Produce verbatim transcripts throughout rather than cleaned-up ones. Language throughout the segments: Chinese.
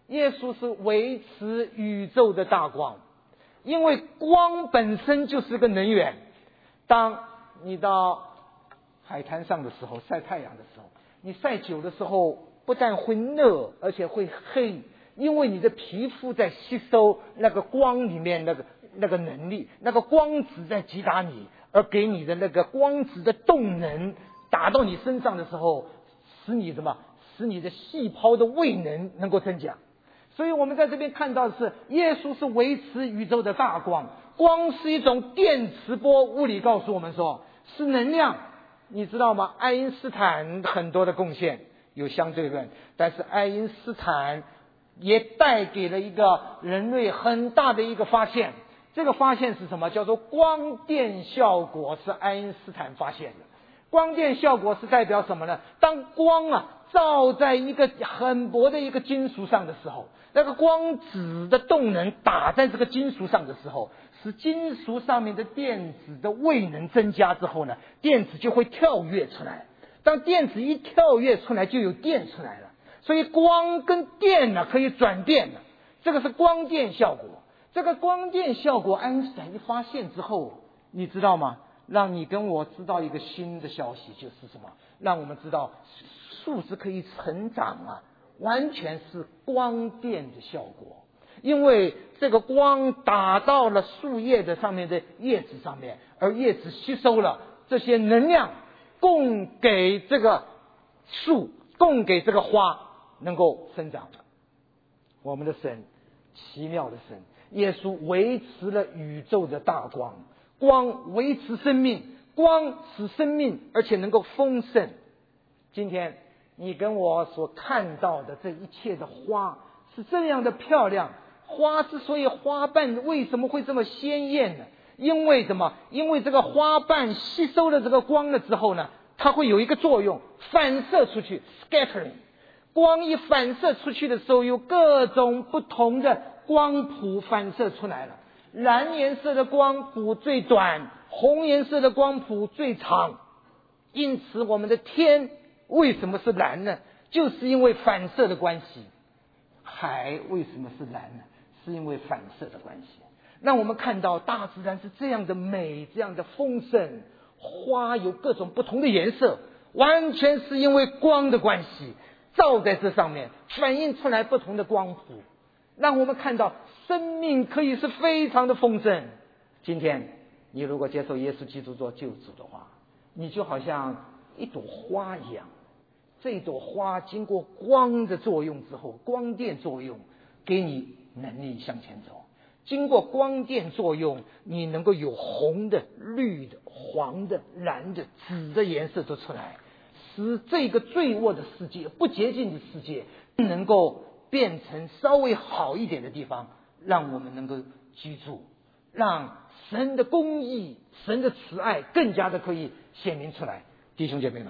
耶稣是维持宇宙的大光，因为光本身就是个能源。当你到海滩上的时候，晒太阳的时候，你晒久的时候不但会热，而且会黑，因为你的皮肤在吸收那个光里面那个那个能力，那个光子在击打你，而给你的那个光子的动能打到你身上的时候，使你什么？使你的细胞的位能能够增加。所以我们在这边看到的是，耶稣是维持宇宙的大光。光是一种电磁波，物理告诉我们说是能量，你知道吗？爱因斯坦很多的贡献有相对论，但是爱因斯坦也带给了一个人类很大的一个发现。这个发现是什么？叫做光电效果，是爱因斯坦发现的。光电效果是代表什么呢？当光啊照在一个很薄的一个金属上的时候，那个光子的动能打在这个金属上的时候，使金属上面的电子的位能增加之后呢，电子就会跳跃出来。当电子一跳跃出来，就有电出来了。所以光跟电呢可以转电的，这个是光电效果。这个光电效果爱因斯坦一发现之后，你知道吗？让你跟我知道一个新的消息，就是什么？让我们知道树是可以成长啊，完全是光电的效果。因为这个光打到了树叶的上面的叶子上面，而叶子吸收了这些能量，供给这个树，供给这个花能够生长。我们的神，奇妙的神，耶稣维持了宇宙的大光。光维持生命，光使生命而且能够丰盛。今天你跟我所看到的这一切的花是这样的漂亮，花之所以花瓣为什么会这么鲜艳呢？因为什么？因为这个花瓣吸收了这个光了之后呢，它会有一个作用，反射出去 scattering。 光一反射出去的时候，有各种不同的光谱反射出来了。蓝颜色的光谱最短，红颜色的光谱最长。因此我们的天为什么是蓝呢？就是因为反射的关系。海为什么是蓝呢？是因为反射的关系。让我们看到大自然是这样的美，这样的丰盛，花有各种不同的颜色，完全是因为光的关系，照在这上面反映出来不同的光谱，让我们看到生命可以是非常的丰盛。今天你如果接受耶稣基督做救主的话，你就好像一朵花一样，这朵花经过光的作用之后，光电作用给你能力向前走。经过光电作用，你能够有红的、绿的、黄的、蓝的、紫的颜色都出来，使这个罪恶的世界、不洁净的世界能够变成稍微好一点的地方，让我们能够居住，让神的公义、神的慈爱更加的可以显明出来。弟兄姐妹们，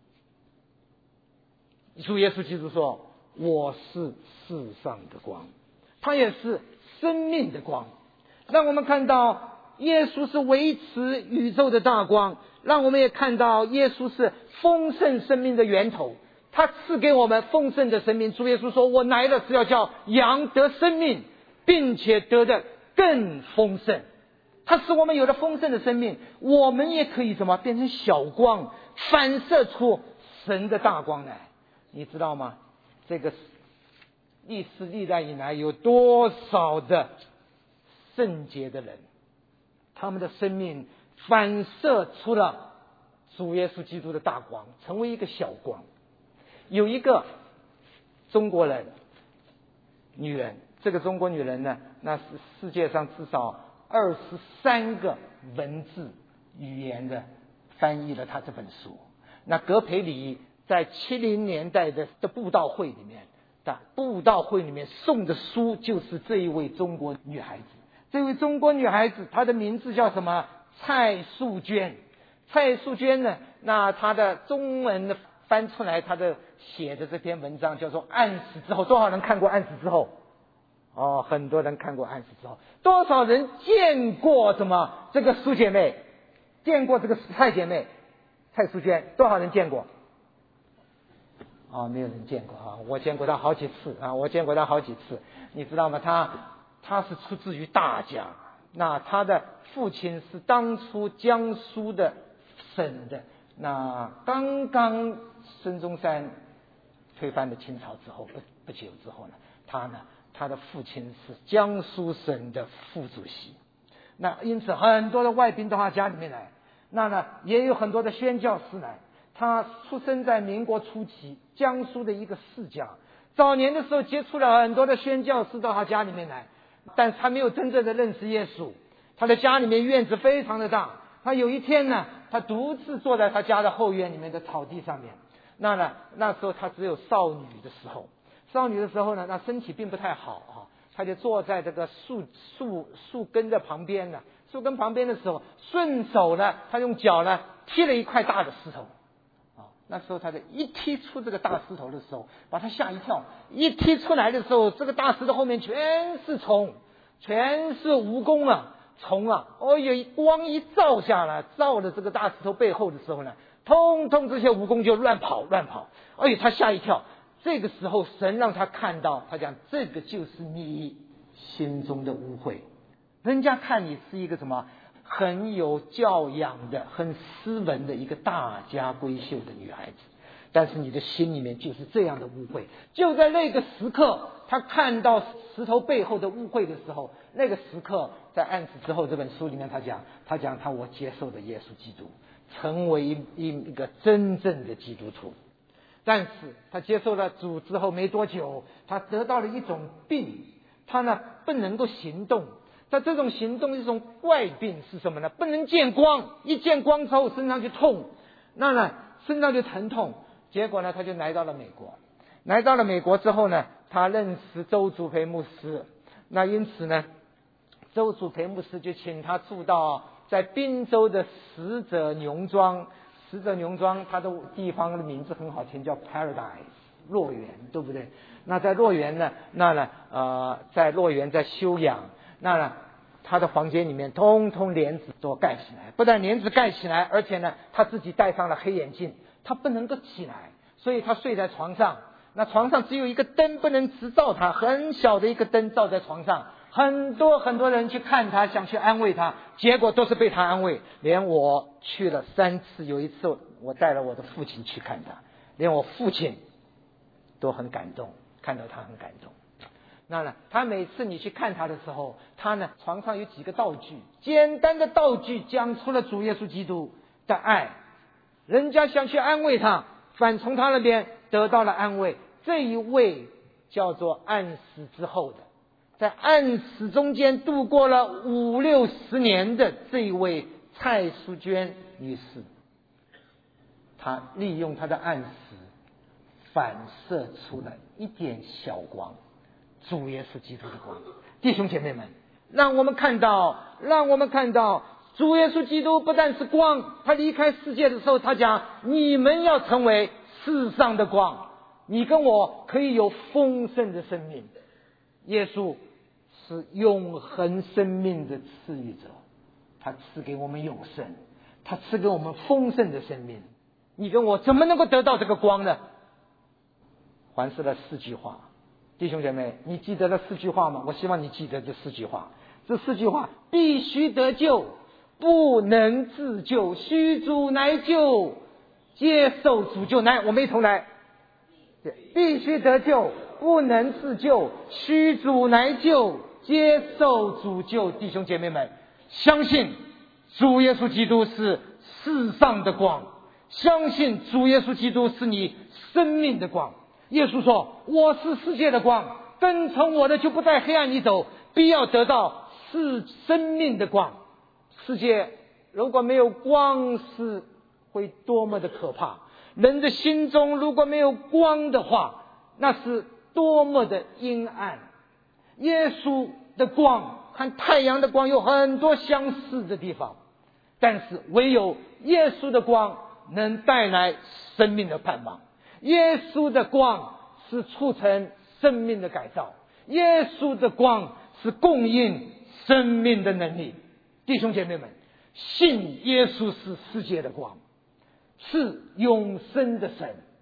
主耶稣基督说，我是世上的光，他也是生命的光。让我们看到耶稣是维持宇宙的大光，让我们也看到耶稣是丰盛生命的源头，他赐给我们丰盛的生命。主耶稣说，我来了是要叫羊得生命，并且得的更丰盛。他使我们有了丰盛的生命，我们也可以什么变成小光，反射出神的大光来。你知道吗？这个历史历代以来有多少的圣洁的人，他们的生命反射出了主耶稣基督的大光，成为一个小光。有一个中国人女人，这个中国女人呢，那是世界上至少二十三个文字语言的翻译了她这本书。那葛培理在七零年代的的布道会里面，的布道会里面送的书就是这一位中国女孩子。这位中国女孩子，她的名字叫什么？蔡素娟。蔡素娟呢，那她的中文的翻出来，她的写的这篇文章叫做《暗死之后》。多少人看过《暗死之后》？哦，很多人看过《暗死之后》。多少人见过什么这个苏姐妹？见过这个蔡姐妹？蔡素娟？多少人见过？ 啊，没有人见过啊，我见过他好几次啊，我见过他好几次，你知道吗？他他是出自于大家，那他的父亲是当初江苏的省的，那刚刚孙中山推翻了清朝之后不不久之后呢，他呢他的父亲是江苏省的副主席，那因此很多的外宾到他家里面来，那呢也有很多的宣教师来。他出生在民国初期，江苏的一个世家。早年的时候接触了很多的宣教师到他家里面来，但是他没有真正的认识耶稣。他的家里面院子非常的大，他有一天呢，他独自坐在他家的后院里面的草地上面。那呢，那时候他只有少女的时候，少女的时候呢，那身体并不太好啊，他就坐在这个树树树根的旁边呢，树根旁边的时候，顺手呢，他用脚呢踢了一块大的石头。那时候他的一踢出这个大石头的时候，把他吓一跳。一踢出来的时候，这个大石头后面全是虫，全是蜈蚣啊，虫啊！哦哟，光一照下来，照了这个大石头背后的时候呢，通通这些蜈蚣就乱跑乱跑。哎呦，他吓一跳。这个时候，神让他看到，他讲这个就是你心中的污秽。人家看你是一个什么？很有教养的、很斯文的一个大家闺秀的女孩子，但是你的心里面就是这样的污秽。就在那个时刻，他看到石头背后的污秽的时候，那个时刻在暗死之后这本书里面他讲，他讲他我接受了耶稣基督，成为一一一个真正的基督徒。但是他接受了主之后没多久，他得到了一种病，他呢不能够行动。他这种行动一种怪病是什么呢？不能见光，一见光之后身上就痛，那呢身上就疼痛。结果呢他就来到了美国，来到了美国之后呢，他认识周祖培牧师，那因此呢周祖培牧师就请他住到在宾州的使者农庄。使者农庄它的地方的名字很好听，叫 Paradise 乐园，对不对？那在乐园呢，那呢呃在乐园在休养，那呢他的房间里面通通帘子都盖起来，不但帘子盖起来，而且呢他自己戴上了黑眼镜，他不能够起来，所以他睡在床上。那床上只有一个灯不能直照他，很小的一个灯照在床上，很多很多人去看他，想去安慰他，结果都是被他安慰。连我去了三次，有一次我带了我的父亲去看他，连我父亲都很感动，看到他很感动。那呢，他每次你去看他的时候，他呢床上有几个道具，简单的道具讲出了主耶稣基督的爱，人家想去安慰他，反从他那边得到了安慰。这一位叫做暗死之后的，在暗死中间度过了五六十年的这一位蔡淑娟女士，她利用她的暗死反射出了一点小光，主耶稣基督的光。弟兄姐妹们，让我们看到让我们看到主耶稣基督不但是光，他离开世界的时候他讲，你们要成为世上的光，你跟我可以有丰盛的生命。耶稣是永恒生命的赐予者，他赐给我们永生，他赐给我们丰盛的生命。你跟我怎么能够得到这个光呢？环视了四句话。弟兄姐妹，你记得了四句话吗？我希望你记得这四句话。这四句话：必须得救，不能自救，须主来救，接受主救。来，我们一同来。必须得救，不能自救，须主来救，接受主救。弟兄姐妹们，相信主耶稣基督是世上的光，相信主耶稣基督是你生命的光。耶稣说，我是世界的光，跟从我的就不在黑暗里走，必要得到是生命的光。世界如果没有光，是会多么的可怕。人的心中如果没有光的话，那是多么的阴暗。耶稣的光和太阳的光有很多相似的地方，但是唯有耶稣的光能带来生命的盼望。耶稣的光是促成生命的改造，耶稣的光是供应生命的能力。弟兄姐妹们，信耶稣是世界的光，是永生的神，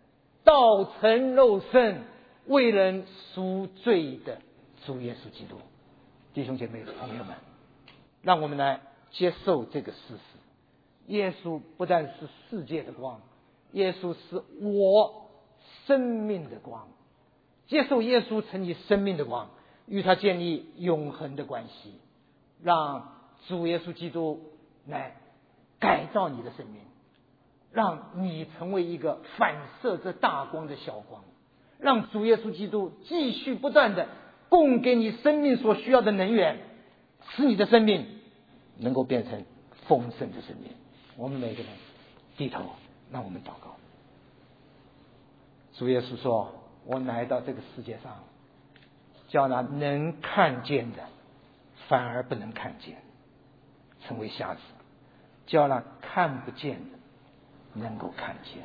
道成肉身，为人赎罪的主耶稣基督。弟兄姐妹朋友们，让我们来接受这个事实，耶稣不但是世界的光，耶稣是我生命的光。接受耶稣成你生命的光，与他建立永恒的关系，让主耶稣基督来改造你的生命，让你成为一个反射这大光的小光，让主耶稣基督继续不断的供给你生命所需要的能源，使你的生命能够变成丰盛的生命。我们每个人低头，让我们祷告。主耶稣说，我来到这个世界上，叫那能看见的反而不能看见，成为瞎子，叫那看不见的能够看见。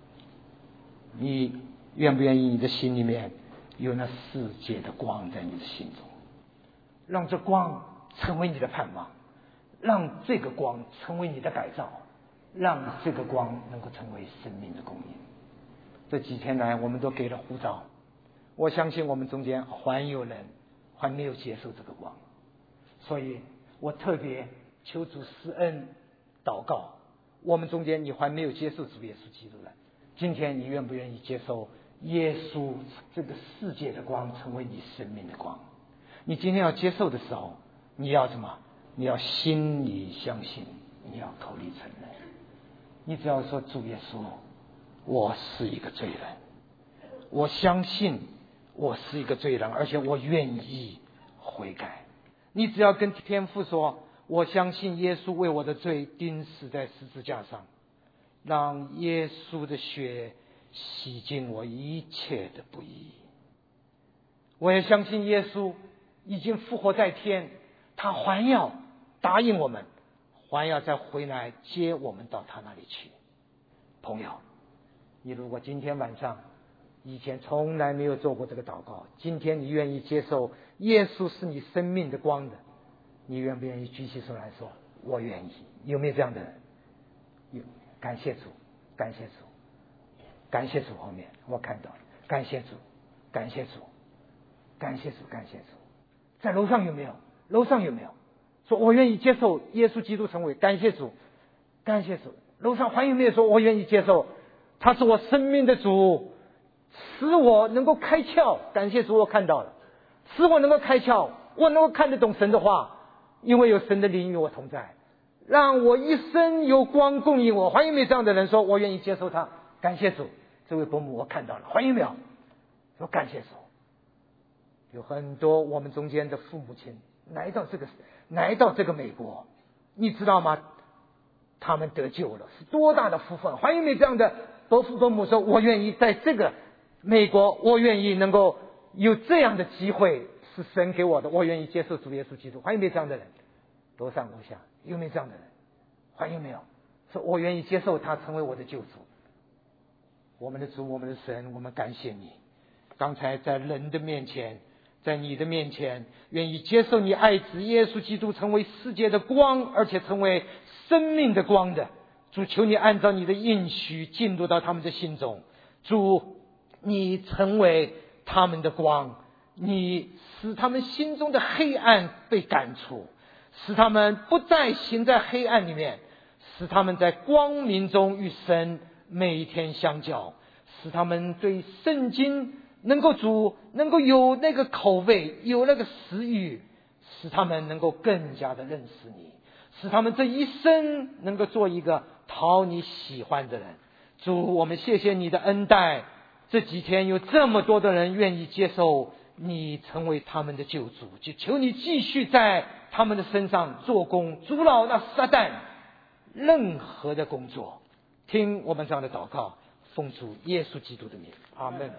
你愿不愿意你的心里面有那世界的光在你的心中，让这光成为你的盼望，让这个光成为你的改造，让这个光能够成为生命的供应。这几天来我们都给了呼召，我相信我们中间还有人还没有接受这个光，所以我特别求主施恩祷告，我们中间你还没有接受主耶稣基督的，今天你愿不愿意接受耶稣这个世界的光成为你生命的光？你今天要接受的时候，你要什么？你要心里相信，你要口里承认。你只要说，主耶稣，我是一个罪人，我相信我是一个罪人，而且我愿意悔改。你只要跟天父说，我相信耶稣为我的罪钉死在十字架上，让耶稣的血洗净我一切的不义。我也相信耶稣已经复活在天，他还要答应我们，还要再回来接我们到他那里去。朋友，你如果今天晚上以前从来没有做过这个祷告，今天你愿意接受耶稣是你生命的光的，你愿不愿意举起手来说，我愿意？有没有这样的人？有。感谢主，感谢主，感谢主。后面我看到了，感谢主，感谢主，感谢主，感谢主。在楼上有没有？楼上有没有？说我愿意接受耶稣基督成为，感谢主，感谢主。楼上还有没有说我愿意接受他是我生命的主，使我能够开窍？感谢主，我看到了，使我能够开窍，我能够看得懂神的话，因为有神的灵与我同在，让我一生有光供应我。还有没有这样的人说我愿意接受他？感谢主。这位伯母我看到了，还有没有说感谢主？有很多我们中间的父母亲来到这个来到这个美国，你知道吗？他们得救了，是多大的福分！还有没有这样的伯父伯母说，我愿意在这个美国，我愿意能够有这样的机会，是神给我的，我愿意接受主耶稣基督。还有没有这样的人？楼上楼下有没有这样的人？还有没有说我愿意接受他成为我的救主？我们的主，我们的神，我们感谢你。刚才在人的面前，在你的面前，愿意接受你爱子耶稣基督成为世界的光，而且成为生命的光的主，求你按照你的应许进入到他们的心中。主，你成为他们的光，你使他们心中的黑暗被赶除，使他们不再行在黑暗里面，使他们在光明中与神每一天相交，使他们对圣经能够主能够有那个口味，有那个食欲，使他们能够更加的认识你，使他们这一生能够做一个讨你喜欢的人。主，我们谢谢你的恩待，这几天有这么多的人愿意接受你成为他们的救主，就求你继续在他们的身上做工，阻挠那撒旦任何的工作。听我们这样的祷告，奉主耶稣基督的名，阿们。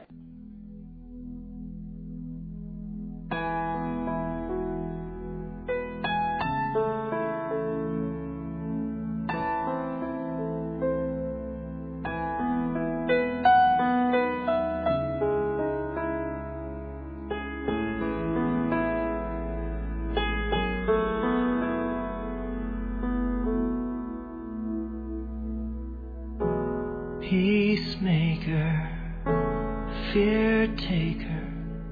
Peacemaker, fear taker,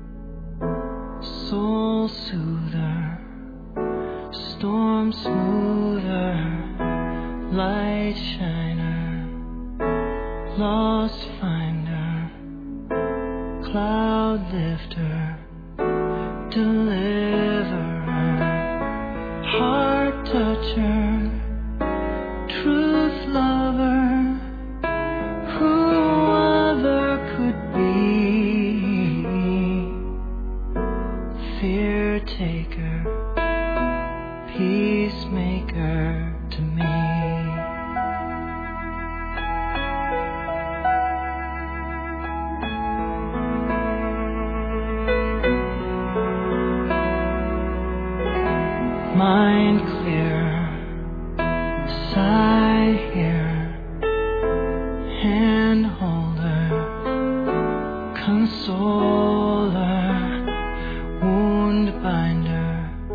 soul soother, storm smoother, light shiner, lost finder, cloud lifter, deliverer, heart toucher, truth lover. Who other could be? Fear taker, peacemaker to me. Mind clear, sigh here, hand holder, consoler, wound binder,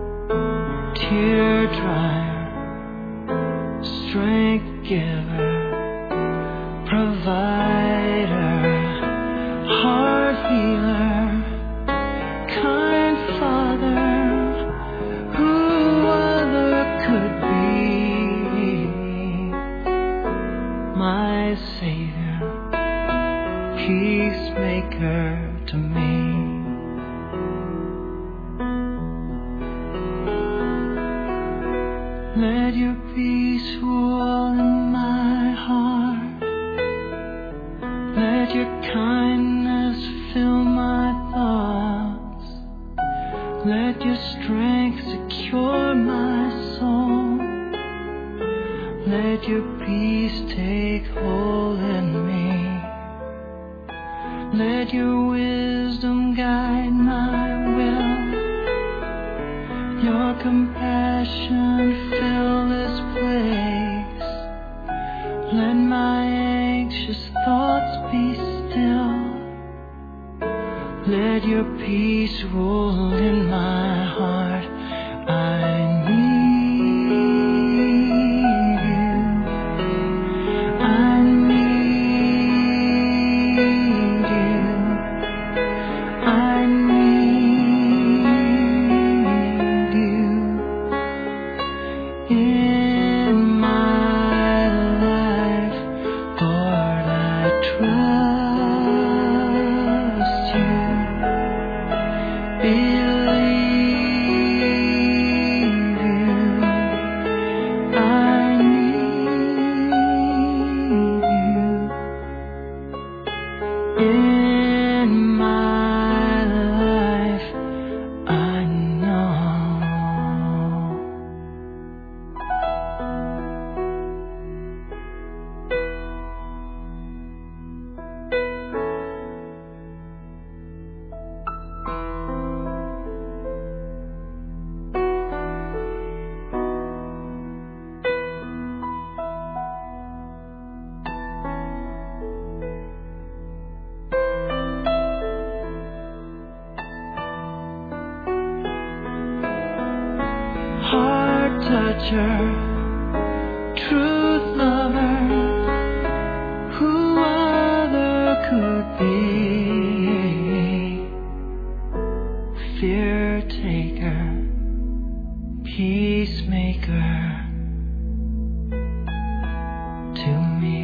tear dryer, strength giver, provider, heart healer, kind father. Who other could be? My Savior, peacemaker to me. Let your peace rule in my heart. Let your kindness fill my thoughts. Let your strength secure my soul. Let your peace take hold in me. Let your wisdom guide my will. Your compassion fill this place. Let my anxious thoughts be still. Let your peace rule in my heart. I need you. I need you. I need you in my life. Lord, I trust you. Believe you. I need you in my life. I know. Heart toucher, truth lover, who other could be? Fear taker, peacemaker to me.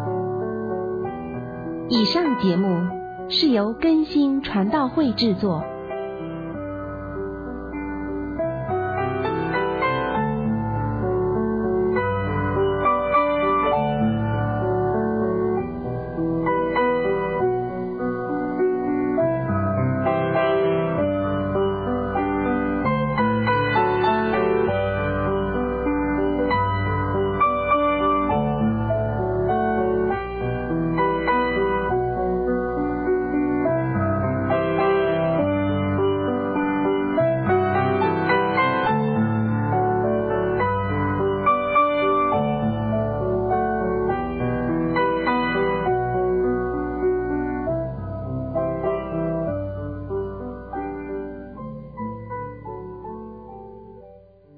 以上节目是由更新传道会制作，